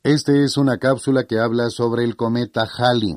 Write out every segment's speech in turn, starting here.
Este es una cápsula que habla sobre el cometa Halley.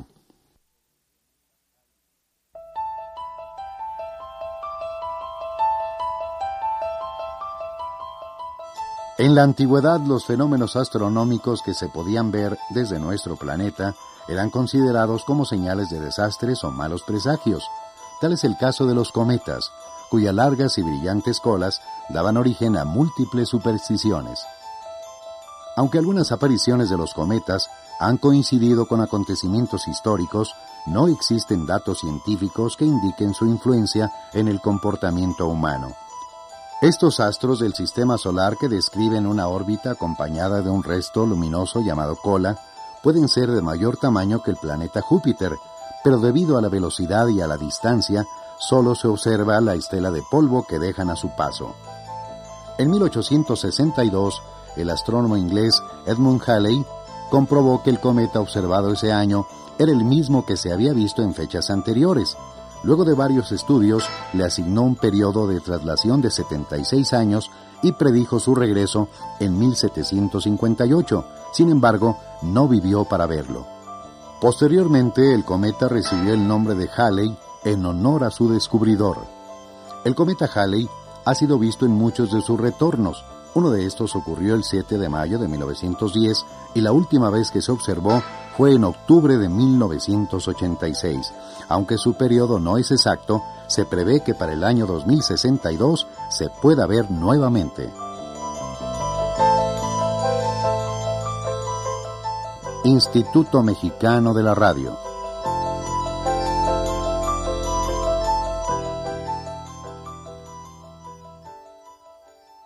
En la antigüedad, los fenómenos astronómicos que se podían ver desde nuestro planeta eran considerados como señales de desastres o malos presagios. Tal es el caso de los cometas, cuyas largas y brillantes colas daban origen a múltiples supersticiones. Aunque algunas apariciones de los cometas han coincidido con acontecimientos históricos, no existen datos científicos que indiquen su influencia en el comportamiento humano. Estos astros del sistema solar que describen una órbita acompañada de un resto luminoso llamado cola pueden ser de mayor tamaño que el planeta Júpiter, pero debido a la velocidad y a la distancia, solo se observa la estela de polvo que dejan a su paso. En 1862, el astrónomo inglés Edmund Halley comprobó que el cometa observado ese año era el mismo que se había visto en fechas anteriores. Luego de varios estudios, le asignó un periodo de traslación de 76 años y predijo su regreso en 1758. Sin embargo, no vivió para verlo. Posteriormente, el cometa recibió el nombre de Halley en honor a su descubridor. El cometa Halley ha sido visto en muchos de sus retornos. Uno de estos ocurrió el 7 de mayo de 1910 y la última vez que se observó fue en octubre de 1986. Aunque su periodo no es exacto, se prevé que para el año 2062 se pueda ver nuevamente. Instituto Mexicano de la Radio.